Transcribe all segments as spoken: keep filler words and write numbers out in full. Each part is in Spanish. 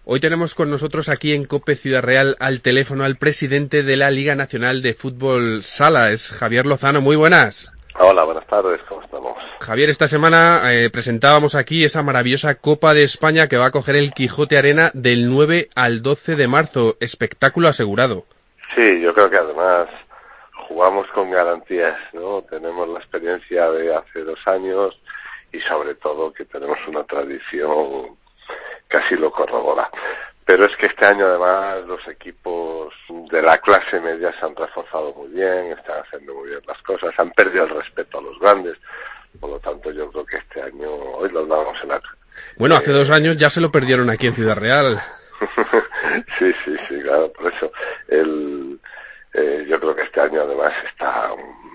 Hoy tenemos con nosotros aquí en COPE Ciudad Real al teléfono al presidente de la Liga Nacional de Fútbol Sala, es Javier Lozano. Muy buenas. Hola, buenas tardes, ¿cómo estamos? Javier, esta semana eh, presentábamos aquí esa maravillosa Copa de España que va a coger el Quijote Arena del nueve al doce de marzo. Espectáculo asegurado. Sí, yo creo que además jugamos con garantías, ¿no? Tenemos la experiencia de hace dos años y sobre todo que tenemos una tradición que así lo corrobora. Pero es que este año además los equipos de la clase media se han reforzado muy bien, están haciendo muy bien las cosas, han perdido el respeto a los grandes, por lo tanto yo creo que este año, hoy lo hablábamos en la... Bueno, eh... hace dos años ya se lo perdieron aquí en Ciudad Real. sí, sí, sí, claro, por eso el, eh, yo creo que este año además está,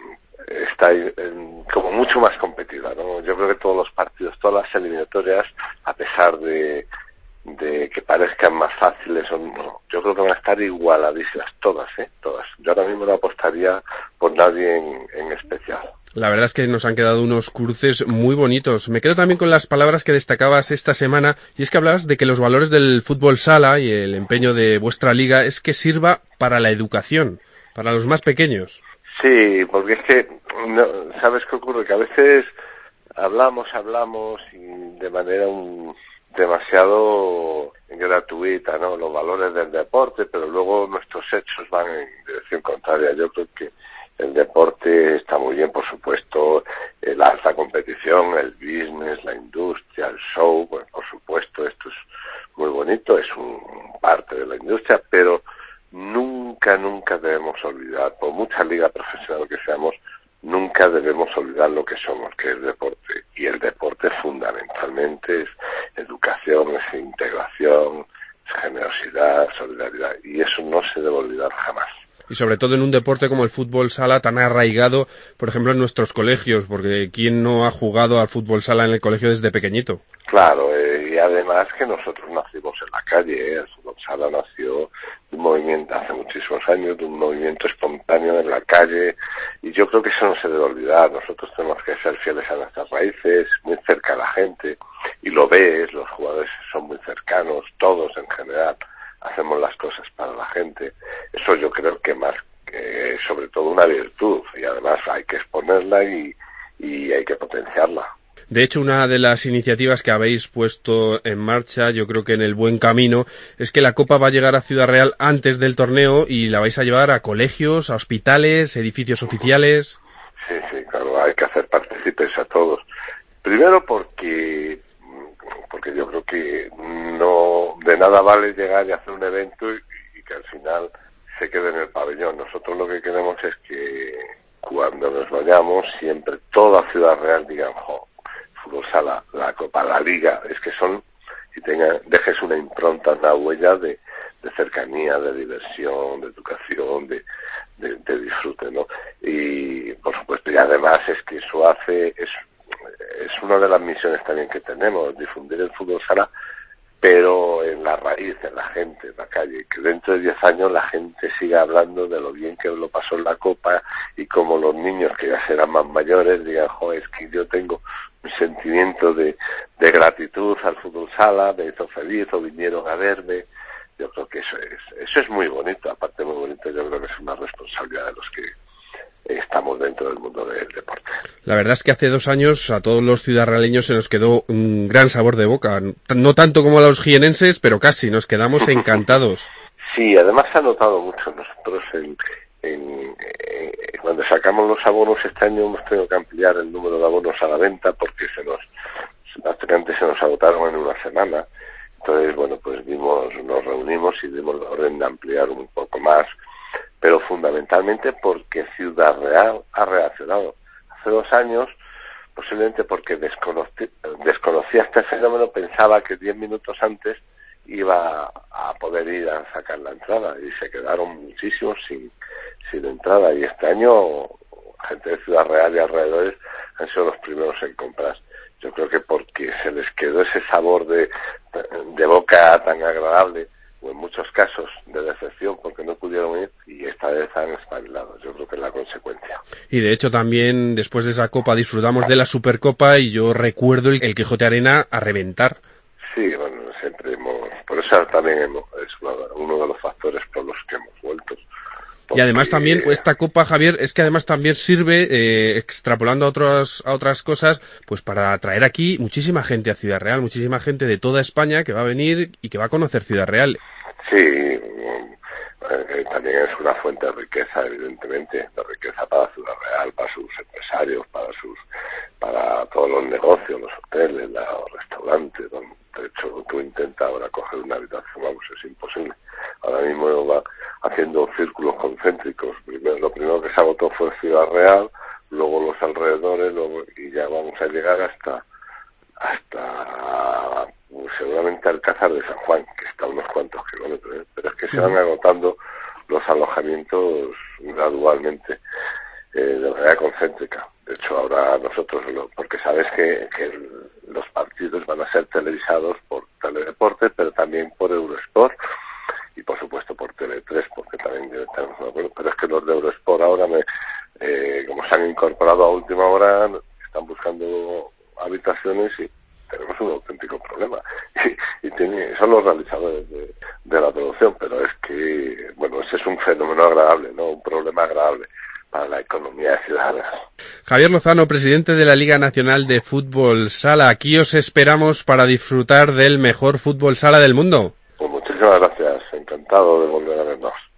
está en, como mucho más competida, ¿no? Yo creo que todos los partidos, todas las eliminatorias, a pesar de de que parezcan más fáciles, son, no, yo creo que van a estar igualadísimas todas, ¿eh? Todas. Yo ahora mismo no apostaría por nadie en, en especial. La verdad es que nos han quedado unos cruces muy bonitos. Me quedo también con las palabras que destacabas esta semana, y es que hablabas de que los valores del fútbol sala y el empeño de vuestra liga es que sirva para la educación, para los más pequeños. Sí, porque es que, no, ¿sabes qué ocurre? Que a veces hablamos, hablamos y de manera un... demasiado gratuita, ¿no? Los valores del deporte, pero luego nuestros hechos van en dirección contraria. Yo creo que el deporte está muy bien, por supuesto, la alta competición, el business, la industria, el show, pues por supuesto, esto es muy bonito, es un parte de la industria, pero nunca, nunca debemos olvidar, por mucha liga profesional que seamos, nunca debemos olvidar lo que somos, que es el deporte. Y el deporte fundamentalmente es educación, es integración, es generosidad, solidaridad. Y eso no se debe olvidar jamás. Y sobre todo en un deporte como el fútbol sala, tan arraigado, por ejemplo, en nuestros colegios, porque ¿quién no ha jugado al fútbol sala en el colegio desde pequeñito? Claro, eh, y además que nosotros nacimos en la calle, ¿eh? El fútbol sala nació de un movimiento hace muchísimos años, de un movimiento espontáneo en la calle, y yo creo que eso no se debe olvidar. Nosotros tenemos que ser fieles a nuestras raíces, muy cerca a la gente, y lo ves, los jugadores son muy cercanos, todos en general hacemos las cosas para la gente. Eso yo creo que más que sobre todo una virtud, y además hay que exponerla y, y hay que potenciarla. De hecho, una de las iniciativas que habéis puesto en marcha, yo creo que en el buen camino, es que la Copa va a llegar a Ciudad Real antes del torneo y la vais a llevar a colegios, a hospitales, edificios oficiales. Sí, sí, claro, hay que hacer partícipes a todos. Primero porque porque yo creo que no de nada vale llegar y hacer un evento y, y que al final se quede en el pabellón. Nosotros lo que queremos es que cuando nos vayamos siempre toda Ciudad Real digan, jo, fútbol sala, la Copa, la Liga, es que son, y tenga, dejes una impronta, una huella de, de cercanía, de diversión, de educación, de, de, de disfrute, ¿no? Y por supuesto, y además es que eso hace, es, es una de las misiones también que tenemos, difundir el fútbol sala, pero en la raíz, en la gente, en la calle, que dentro de diez años la gente siga hablando de lo bien que lo pasó en la Copa y como los niños que ya serán más mayores digan, joder, es que yo tengo un sentimiento de, de gratitud al fútbol sala, me hizo feliz o vinieron a verme. Yo creo que eso es, eso es muy bonito, aparte muy bonito, yo creo que es una responsabilidad de los que estamos dentro del mundo del deporte. La verdad es que hace dos años a todos los ciudadraleños se nos quedó un gran sabor de boca, no tanto como a los jienenses, pero casi, nos quedamos encantados. Sí, además se ha notado mucho nosotros en, en, en, cuando sacamos los abonos este año hemos tenido que ampliar el número de abonos a la venta porque se nos prácticamente se nos agotaron en una semana. Entonces, bueno, pues dimos, nos reunimos y dimos la orden de ampliar un poco más, pero fundamentalmente porque Ciudad Real ha reaccionado. Hace dos años, posiblemente porque desconocí, desconocía este fenómeno, pensaba que diez minutos antes iba a poder ir a sacar la entrada y se quedaron muchísimos sin, sin entrada. Y este año, gente de Ciudad Real y alrededores han sido los primeros en compras. Yo creo que porque se les quedó ese sabor de, de boca tan agradable, o en muchos casos de decepción porque no pudieron ir, y esta vez han espabilado. Yo creo que es la consecuencia. Y de hecho también después de esa Copa disfrutamos de la Supercopa y yo recuerdo el, el Quijote Arena a reventar. Sí, bueno, siempre hemos, por eso sea, también hemos, es una, uno de los factores por los que hemos vuelto. Porque... Y además también esta Copa, Javier, es que además también sirve, eh, extrapolando a otras, a otras cosas, pues para atraer aquí muchísima gente a Ciudad Real, muchísima gente de toda España que va a venir y que va a conocer Ciudad Real. Sí, eh, también es una fuente de riqueza, evidentemente, de riqueza para Ciudad Real, para sus empresarios, para sus, para todos los negocios, los hoteles, los restaurantes. De hecho, tú intentas ahora coger una habitación, vamos, es imposible. Ahora mismo va haciendo círculos concéntricos. Primero, lo primero que se agotó fue Ciudad Real, luego los alrededores, luego, y ya vamos a llegar hasta, hasta pues, seguramente Alcázar de San Juan, que está a unos cuantos kilómetros, ¿eh? Pero es que se van agotando los alojamientos gradualmente, eh, de manera concéntrica. De hecho, ahora nosotros, lo, porque sabes que, que el, los partidos van a ser televisados por Teledeporte, pero también por Eurosport y por supuesto por Tele tres, porque también tenemos un acuerdo. Pero es que los de Eurosport ahora, me, eh, como se han incorporado a última hora, están buscando habitaciones y tenemos un auténtico problema. Y, y tiene, son los realizadores de, de la producción, pero es que, bueno, ese es un fenómeno agradable, ¿no? Un problema agradable para la economía ciudadana. Javier Lozano, presidente de la Liga Nacional de Fútbol Sala, aquí os esperamos para disfrutar del mejor fútbol sala del mundo. Pues muchísimas gracias, encantado de volver a vernos.